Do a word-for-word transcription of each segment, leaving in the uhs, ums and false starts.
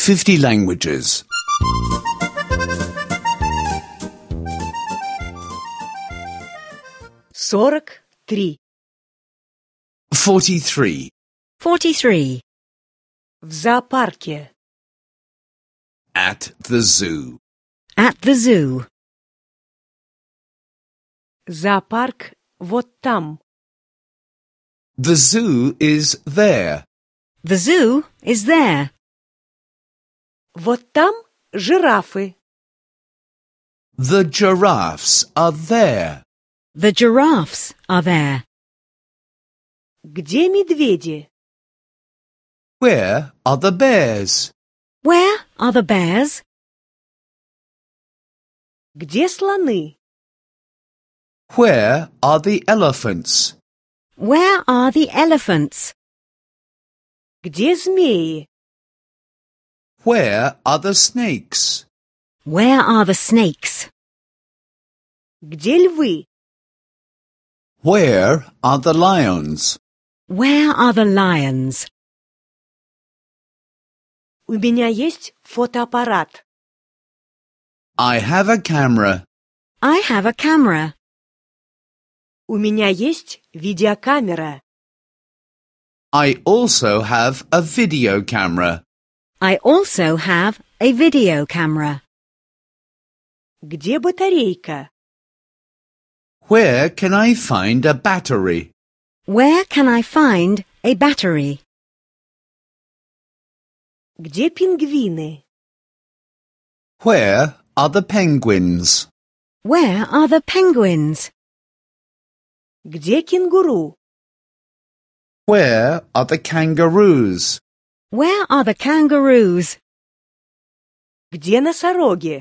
fifty languages. сорок три. Forty-three. Forty-three. В зоопарке. At the zoo. At the zoo. Зоопарк вот там. The zoo is there. The zoo is there. Вот там жирафы. The giraffes are there. The giraffes are there. Где медведи? Where are the bears? Where are the bears? Где слоны? Where are the elephants? Where are the elephants? Где змеи? Where are the snakes? Where are the snakes? Где львы? Where are the lions? Where are the lions? У меня есть фотоаппарат. I have a camera. I have a camera. У меня есть видеокамера. I also have a video camera. I also have a video camera. Где батарейка? Where can I find a battery? Where can I find a battery? Где пингвины? Where are the penguins? Where are the penguins? Где кенгуру? Where are the kangaroos? Where are the kangaroos? Где носороги?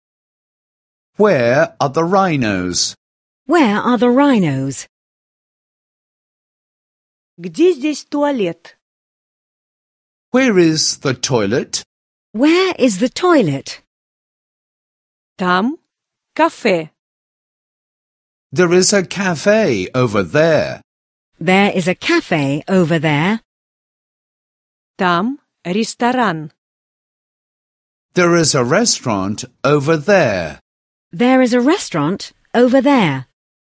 Where are the rhinos? Where are the rhinos? Где здесь туалет? Where is the toilet? Where is the toilet? Там кафе. There is a cafe over there. There is a cafe over there. Там ресторан. There is a restaurant over there. There is a restaurant over there.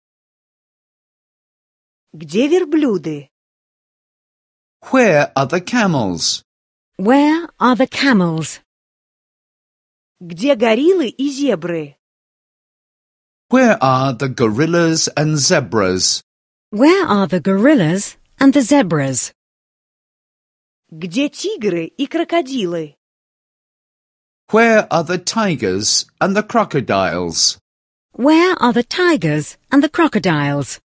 Где верблюды? Where are the camels? Where are the camels? Где гориллы и зебры? Where are the gorillas and zebras? Where are the gorillas and the zebras? Где тигры и крокодилы? Where are the tigers and the crocodiles? Where are the tigers and the crocodiles?